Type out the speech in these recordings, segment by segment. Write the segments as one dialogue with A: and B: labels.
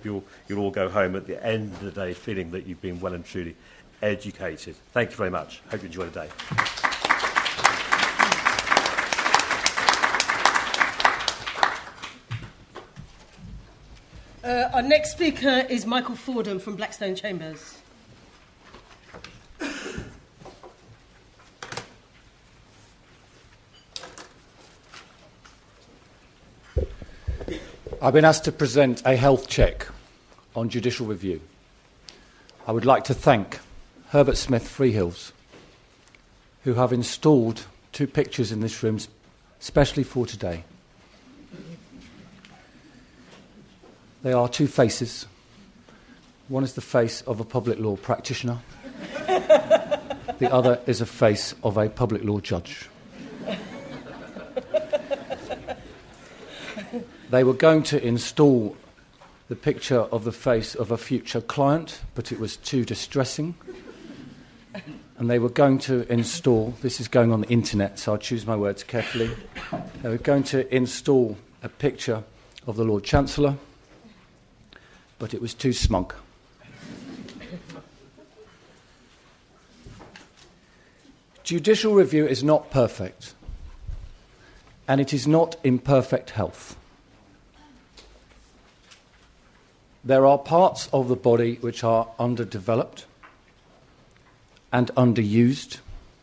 A: hope you'll all go home at the end of the day feeling that you've been well and truly educated. Thank you very much. Hope you enjoy the day.
B: Our next speaker is Michael Fordham from Blackstone Chambers.
C: I've been asked to present a health check on judicial review. I would like to thank Herbert Smith Freehills, who have installed 2 pictures in this room specially for today. They are 2 faces. One is the face of a public law practitioner. The other is a face of a public law judge. They were going to install the picture of the face of a future client, but it was too distressing. And they were going to install, this is going on the internet, so I'll choose my words carefully. They were going to install a picture of the Lord Chancellor, but it was too smug. Judicial review is not perfect, and it is not in perfect health. There are parts of the body which are underdeveloped and underused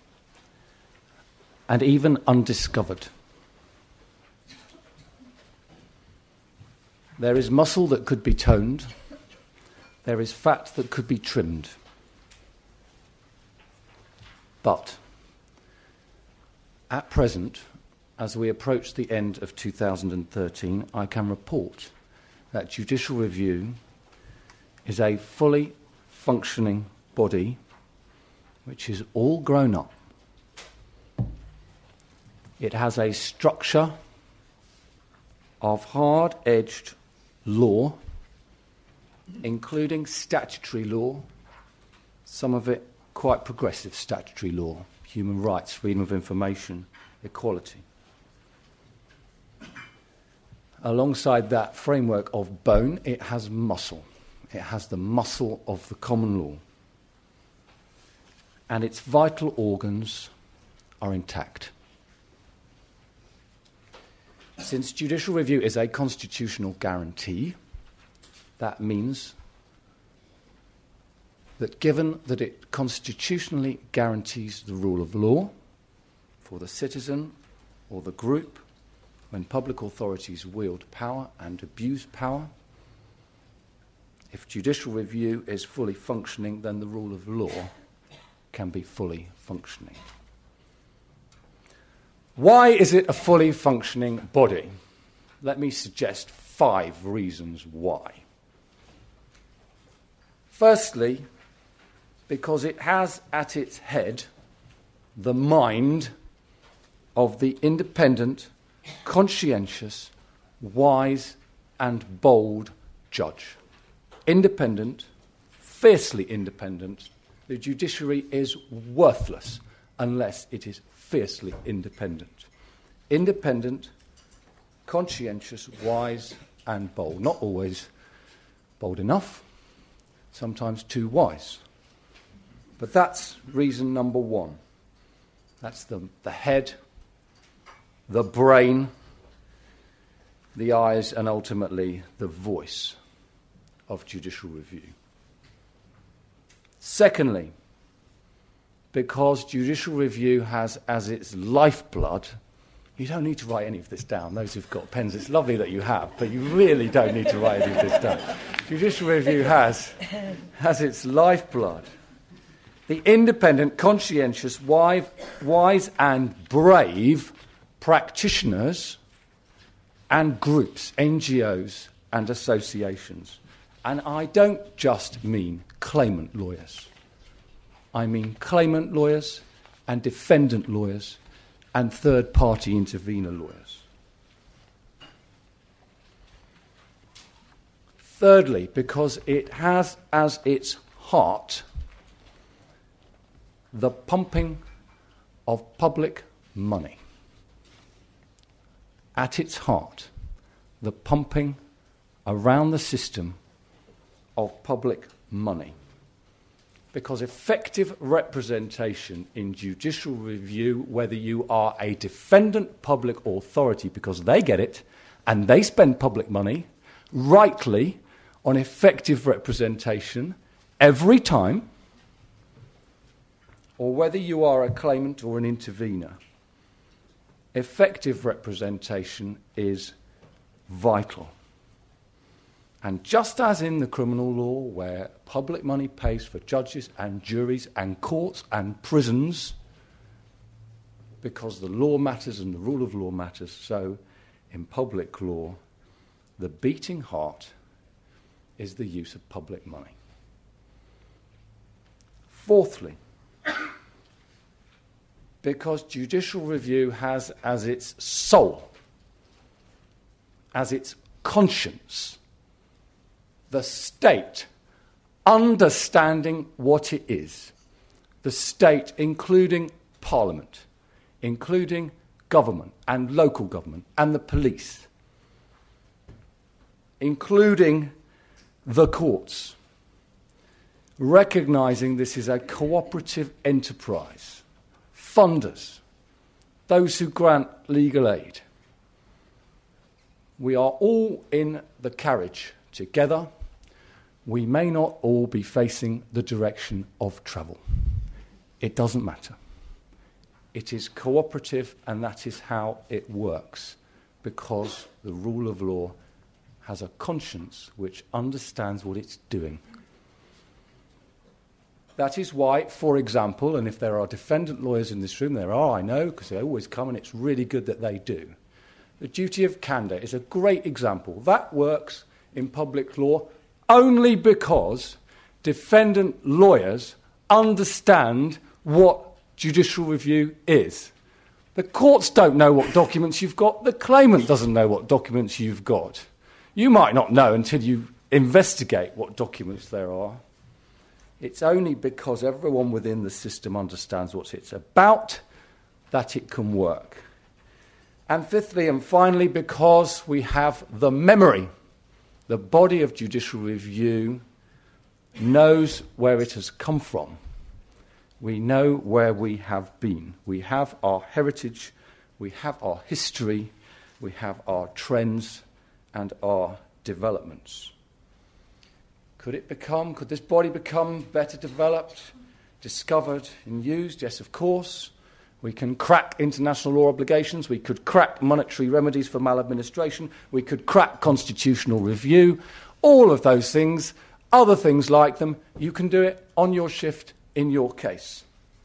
C: and even undiscovered. There is muscle that could be toned. There is fat that could be trimmed. But at present, as we approach the end of 2013, I can report that judicial review is a fully functioning body which is all grown up. It has a structure of hard-edged law, including statutory law, some of it quite progressive statutory law, human rights, freedom of information, equality. Alongside that framework of bone, it has muscle. It has the muscle of the common law. And its vital organs are intact. Since judicial review is a constitutional guarantee, that means that given that it constitutionally guarantees the rule of law for the citizen or the group when public authorities wield power and abuse power, if judicial review is fully functioning, then the rule of law can be fully functioning. Why is it a fully functioning body? Let me suggest 5 reasons why. Firstly, because it has at its head the mind of the independent, conscientious, wise, and bold judge. Independent, fiercely independent. The judiciary is worthless unless it is fiercely independent. Independent, conscientious, wise, and bold. Not always bold enough, sometimes too wise. But that's reason number 1. That's the head, the brain, the eyes, and ultimately the voice of judicial review. Secondly, because judicial review has as its lifeblood, you don't need to write any of this down. Those who've got pens, it's lovely that you have, but you really don't need to write any of this down. Judicial review has its lifeblood the independent, conscientious, wise and brave practitioners and groups, NGOs and associations. And I don't just mean claimant lawyers. I mean claimant lawyers and defendant lawyers and third-party intervener lawyers. Thirdly, because it has as its heart the pumping of public money. At its heart, the pumping around the system of public money. Because effective representation in judicial review, whether you are a defendant public authority because they get it and they spend public money rightly on effective representation every time, or whether you are a claimant or an intervener, effective representation is vital. And just as in the criminal law, where public money pays for judges and juries and courts and prisons, because the law matters and the rule of law matters, so in public law, the beating heart is the use of public money. Fourthly, because judicial review has as its soul, as its conscience, the state understanding what it is. The state, including Parliament, including government and local government and the police, including the courts, recognising this is a cooperative enterprise. Funders, those who grant legal aid. We are all in the carriage together. We may not all be facing the direction of travel. It doesn't matter. It is cooperative, and that is how it works, because the rule of law has a conscience which understands what it's doing. That is why, for example, and if there are defendant lawyers in this room, there are, I know, because they always come, and it's really good that they do. The duty of candour is a great example. That works in public law only because defendant lawyers understand what judicial review is. The courts don't know what documents you've got. The claimant doesn't know what documents you've got. You might not know until you investigate what documents there are. It's only because everyone within the system understands what it's about that it can work. And fifthly and finally, because we have the memory. The body of judicial review knows where it has come from. We know where we have been. We have our heritage, we have our history, we have our trends and our developments. Could this body become better developed, discovered and used? Yes, of course. We can crack international law obligations. We could crack monetary remedies for maladministration. We could crack constitutional review. All of those things, other things like them, you can do it on your shift in your case.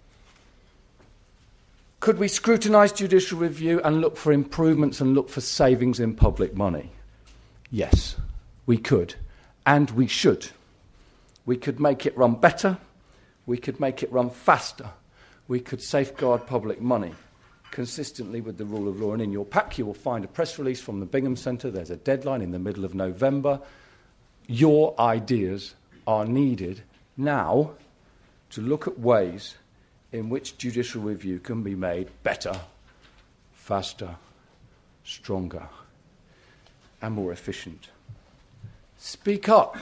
C: Could we scrutinise judicial review and look for improvements and look for savings in public money? Yes, we could. And we should. We could make it run better. We could make it run faster. We could safeguard public money consistently with the rule of law. And in your pack, you will find a press release from the Bingham Centre. There's a deadline in the middle of November. Your ideas are needed now to look at ways in which judicial review can be made better, faster, stronger, and more efficient. Speak up.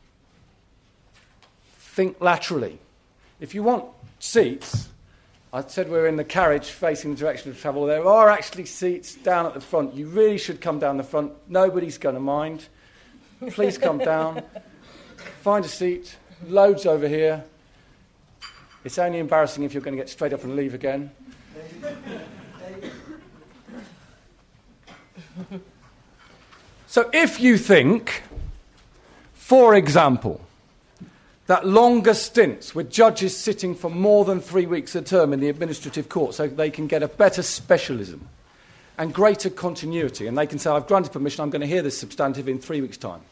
C: Think laterally. If you want seats, I said we're in the carriage facing the direction of travel. There are actually seats down at the front. You really should come down the front. Nobody's going to mind. Please come down. Find a seat. Loads over here. It's only embarrassing if you're going to get straight up and leave again. So if you think, for example, that longer stints with judges sitting for more than 3 weeks a term in the administrative court so they can get a better specialism and greater continuity, and they can say, I've granted permission, I'm going to hear this substantive in 3 weeks' time.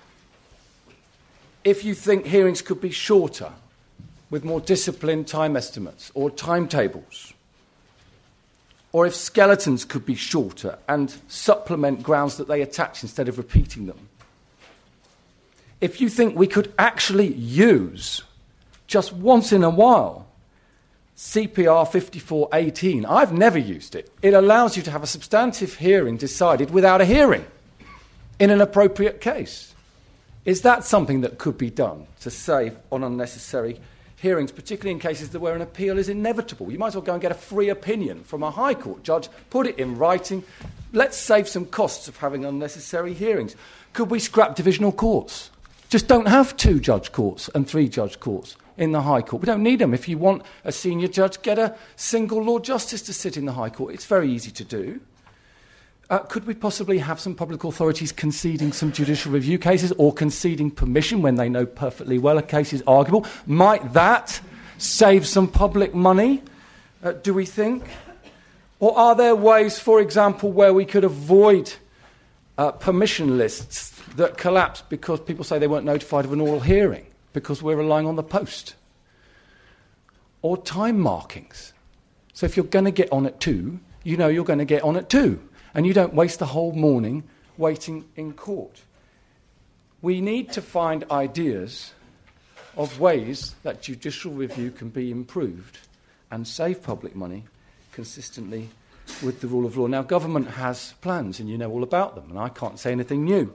C: If you think hearings could be shorter with more disciplined time estimates or timetables, or if skeletons could be shorter and supplement grounds that they attach instead of repeating them, if you think we could actually use, just once in a while, CPR 5418, I've never used it. It allows you to have a substantive hearing decided without a hearing in an appropriate case. Is that something that could be done to save on unnecessary hearings, particularly in cases where an appeal is inevitable? You might as well go and get a free opinion from a High Court judge, put it in writing. Let's save some costs of having unnecessary hearings. Could we scrap divisional courts? Just don't have 2-judge courts and 3-judge courts in the High Court. We don't need them. If you want a senior judge, get a single Lord Justice to sit in the High Court. It's very easy to do. Could we possibly have some public authorities conceding some judicial review cases or conceding permission when they know perfectly well a case is arguable? Might that save some public money, do we think? Or are there ways, for example, where we could avoid permission lists that collapse because people say they weren't notified of an oral hearing because we're relying on the post? Or time markings. So if you're going to get on at 2, you know you're going to get on at 2. And you don't waste the whole morning waiting in court. We need to find ideas of ways that judicial review can be improved and save public money consistently with the rule of law. Now, government has plans, and you know all about them, and I can't say anything new.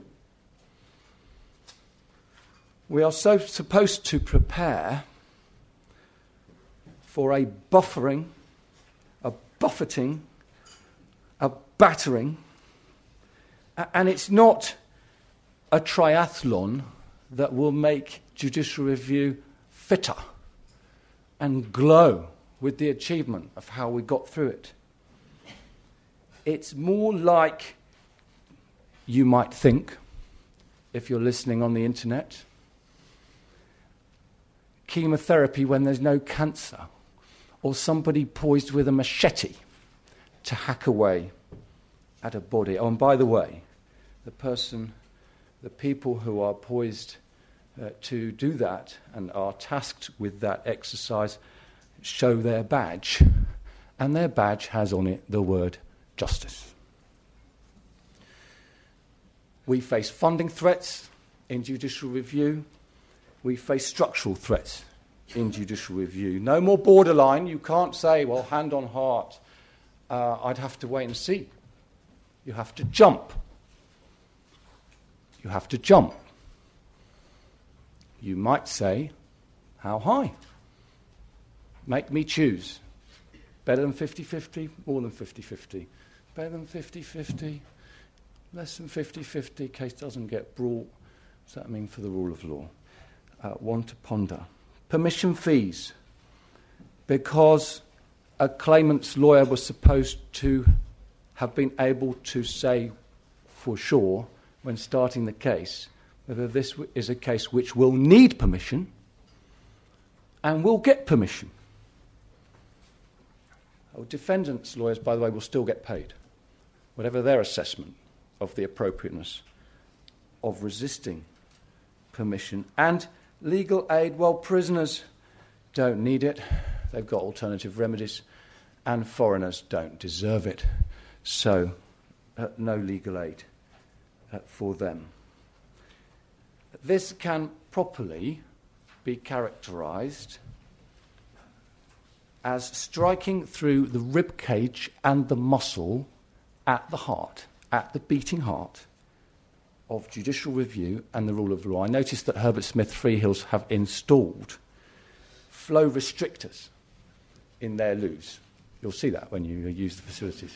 C: We are supposed to prepare for a buffering, a buffeting, a battering, and it's not a triathlon that will make judicial review fitter and glow with the achievement of how we got through it. It's more like, you might think, if you're listening on the internet, chemotherapy when there's no cancer, or somebody poised with a machete to hack away at a body. Oh, and by the way, the people who are poised to do that and are tasked with that exercise show their badge, and their badge has on it the word justice. We face funding threats in judicial review. We face structural threats in judicial review. No more borderline. You can't say, well, hand on heart, I'd have to wait and see. You have to jump. You have to jump. You might say, how high? Make me choose. Better than 50-50, more than 50-50. Better than 50-50, less than 50-50, case doesn't get brought. What does that mean for the rule of law? One to ponder. Permission fees. Because a claimant's lawyer was supposed to have been able to say for sure when starting the case whether this is a case which will need permission and will get permission. Defendants' lawyers, by the way, will still get paid, whatever their assessment of the appropriateness of resisting permission. And legal aid, well, prisoners don't need it. They've got alternative remedies, and foreigners don't deserve it. So, no legal aid for them. This can properly be characterised as striking through the rib cage and the muscle at the heart, at the beating heart of judicial review and the rule of law. I noticed that Herbert Smith Freehills have installed flow restrictors in their loos. You'll see that when you use the facilities.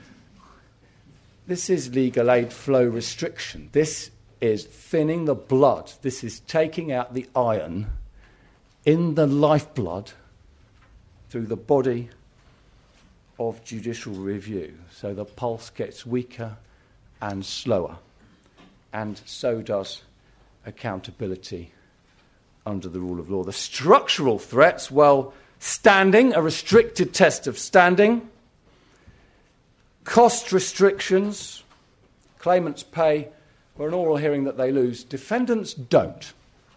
C: This is legal aid flow restriction. This is thinning the blood. This is taking out the iron in the lifeblood through the body of judicial review. So the pulse gets weaker and slower. And so does accountability under the rule of law. The structural threats, well, standing, a restricted test of standing. Cost restrictions. Claimants pay for an oral hearing that they lose. Defendants don't.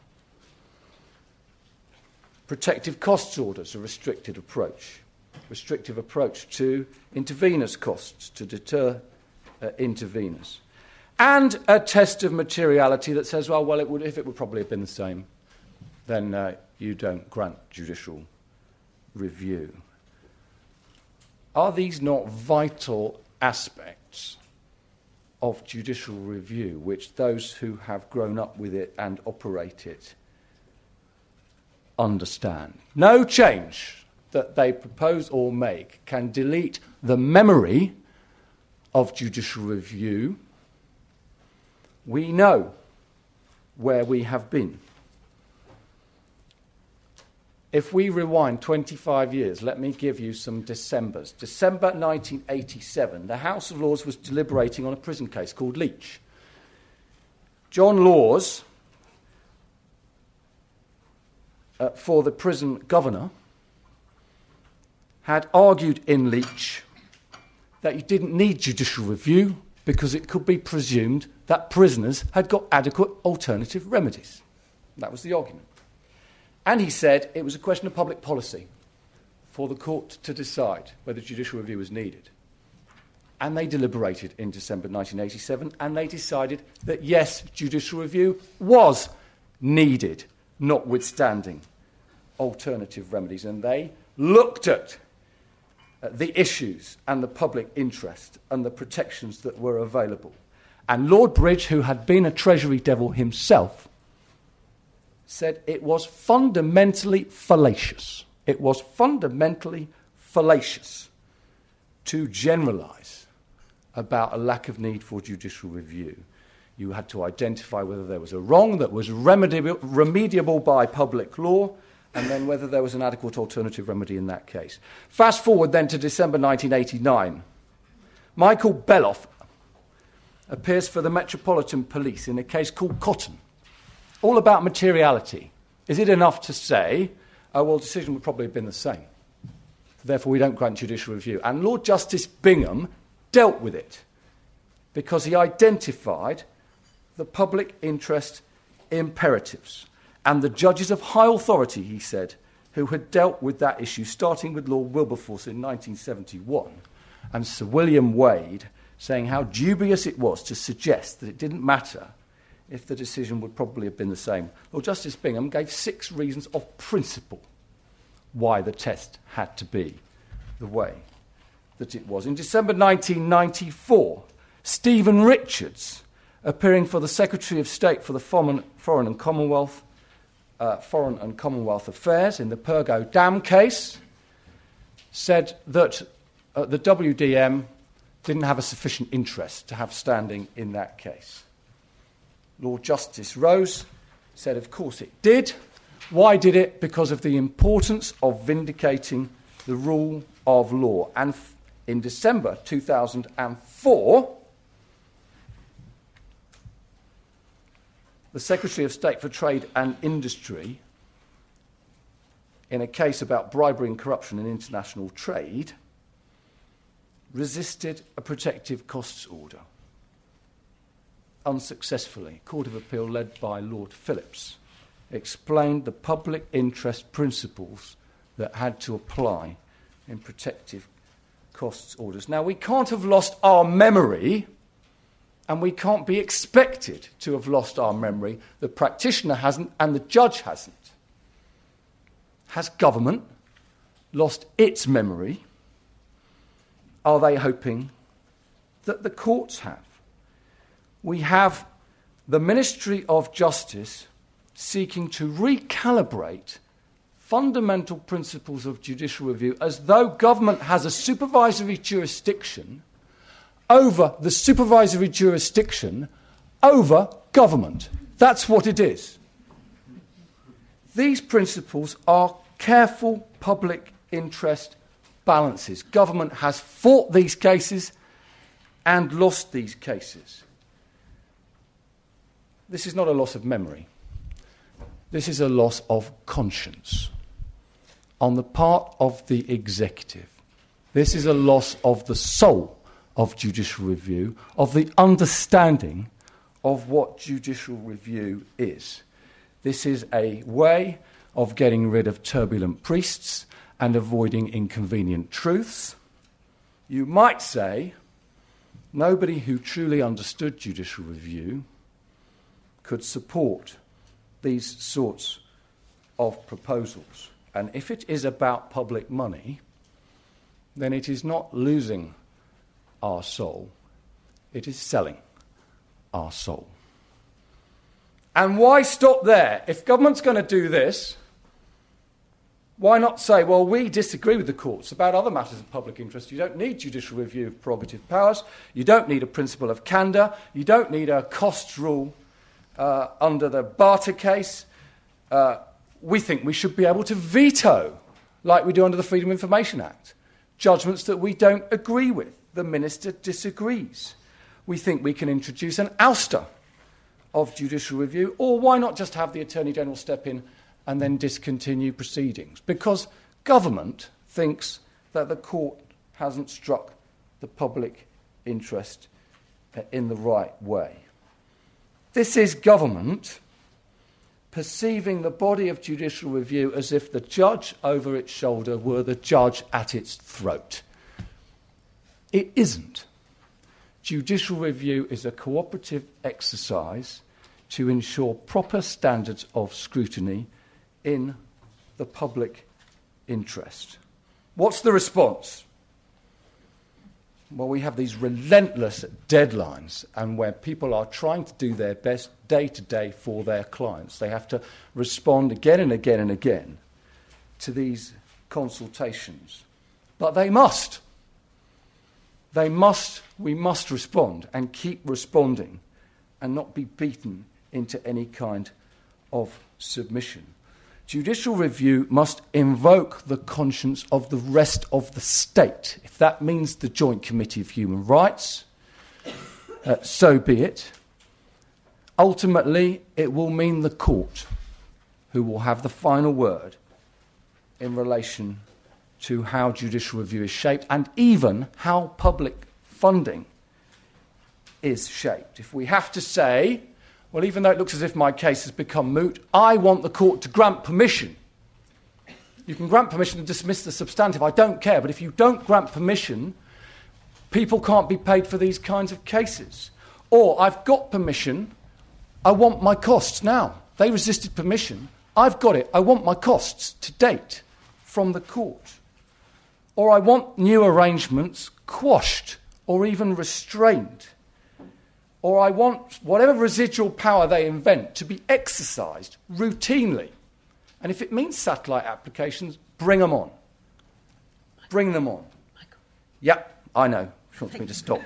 C: Protective costs orders, a restricted approach. Restrictive approach to interveners' costs to deter interveners. And a test of materiality that says, well, if it would probably have been the same, then you don't grant judicial review. Are these not vital aspects of judicial review, which those who have grown up with it and operate it understand. No change that they propose or make can delete the memory of judicial review. We know where we have been. If we rewind 25 years, let me give you some Decembers. December 1987, the House of Lords was deliberating on a prison case called Leach. John Laws, for the prison governor, had argued in Leach that you didn't need judicial review because it could be presumed that prisoners had got adequate alternative remedies. That was the argument. And he said it was a question of public policy for the court to decide whether judicial review was needed. And they deliberated in December 1987, and they decided that yes, judicial review was needed, notwithstanding alternative remedies. And they looked at the issues and the public interest and the protections that were available. And Lord Bridge, who had been a Treasury devil himself, said it was fundamentally fallacious. It was fundamentally fallacious to generalise about a lack of need for judicial review. You had to identify whether there was a wrong that was remediable by public law, and then whether there was an adequate alternative remedy in that case. Fast forward then to December 1989. Michael Beloff appears for the Metropolitan Police in a case called Cotton, all about materiality. Is it enough to say, oh, well, the decision would probably have been the same, therefore we don't grant judicial review? And Lord Justice Bingham dealt with it because he identified the public interest imperatives. And the judges of high authority, he said, who had dealt with that issue, starting with Lord Wilberforce in 1971, and Sir William Wade, saying how dubious it was to suggest that it didn't matter if the decision would probably have been the same. Lord Justice Bingham gave 6 reasons of principle why the test had to be the way that it was. In December 1994, Stephen Richards, appearing for the Secretary of State for the Foreign and Commonwealth Affairs in the Pergo Dam case, said that the WDM didn't have a sufficient interest to have standing in that case. Lord Justice Rose said, of course it did. Why did it? Because of the importance of vindicating the rule of law. And in December 2004, the Secretary of State for Trade and Industry, in a case about bribery and corruption in international trade, resisted a protective costs order. Unsuccessfully. Court of Appeal, led by Lord Phillips, explained the public interest principles that had to apply in protective costs orders. Now, we can't have lost our memory, and we can't be expected to have lost our memory. The practitioner hasn't, and the judge hasn't. Has government lost its memory? Are they hoping that the courts have? We have the Ministry of Justice seeking to recalibrate fundamental principles of judicial review as though government has a supervisory jurisdiction over the supervisory jurisdiction over government. That's what it is. These principles are careful public interest balances. Government has fought these cases and lost these cases. This is not a loss of memory. This is a loss of conscience on the part of the executive. This is a loss of the soul of judicial review, of the understanding of what judicial review is. This is a way of getting rid of turbulent priests and avoiding inconvenient truths. You might say nobody who truly understood judicial review could support these sorts of proposals. And if it is about public money, then it is not losing our soul, it is selling our soul. And why stop there? If government's going to do this, why not say, well, we disagree with the courts about other matters of public interest. You don't need judicial review of prerogative powers. You don't need a principle of candour. You don't need a costs rule under the Barter case. We think we should be able to veto, like we do under the Freedom of Information Act, judgments that we don't agree with. The minister disagrees. We think we can introduce an ouster of judicial review, or why not just have the Attorney General step in and then discontinue proceedings? Because government thinks that the court hasn't struck the public interest in the right way. This is government perceiving the body of judicial review as if the judge over its shoulder were the judge at its throat. It isn't. Judicial review is a cooperative exercise to ensure proper standards of scrutiny in the public interest. What's the response? Well, we have these relentless deadlines, and where people are trying to do their best day to day for their clients. They have to respond again and again and again to these consultations. But they must. We must respond and keep responding and not be beaten into any kind of submission. Judicial review must invoke the conscience of the rest of the state. If that means the Joint Committee of Human Rights, so be it. Ultimately, it will mean the court who will have the final word in relation to how judicial review is shaped and even how public funding is shaped. If we have to say, well, even though it looks as if my case has become moot, I want the court to grant permission. You can grant permission to dismiss the substantive, I don't care, but if you don't grant permission, people can't be paid for these kinds of cases. Or, I've got permission, I want my costs now. They resisted permission, I've got it, I want my costs to date from the court. Or I want new arrangements quashed or even restrained. Or I want whatever residual power they invent to be exercised routinely. And if it means satellite applications, bring them on. Bring them on.
B: Michael.
C: Yep, I know. She wants me to stop.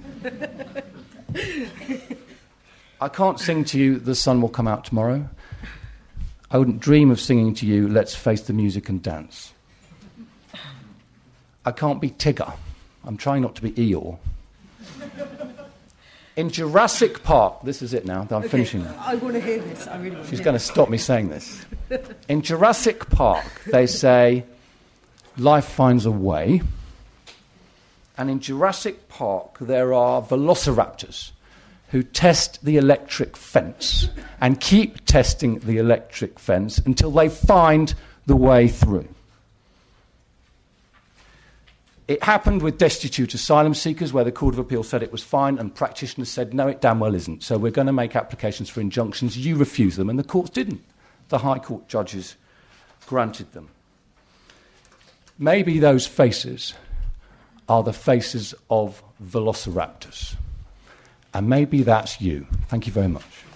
C: I can't sing to you The Sun Will Come Out Tomorrow. I wouldn't dream of singing to you Let's Face the Music and Dance. I can't be Tigger. I'm trying not to be Eeyore. In Jurassic Park, this is it now, I'm finishing now.
B: I want to hear this, I really want to
C: She's
B: hear
C: going to stop me saying this. In Jurassic Park, they say, life finds a way. And in Jurassic Park, there are velociraptors who test the electric fence and keep testing the electric fence until they find the way through. It happened with destitute asylum seekers, where the Court of Appeal said it was fine and practitioners said, no, it damn well isn't. So we're going to make applications for injunctions. You refuse them, and the courts didn't. The High Court judges granted them. Maybe those faces are the faces of velociraptors. And maybe that's you. Thank you very much.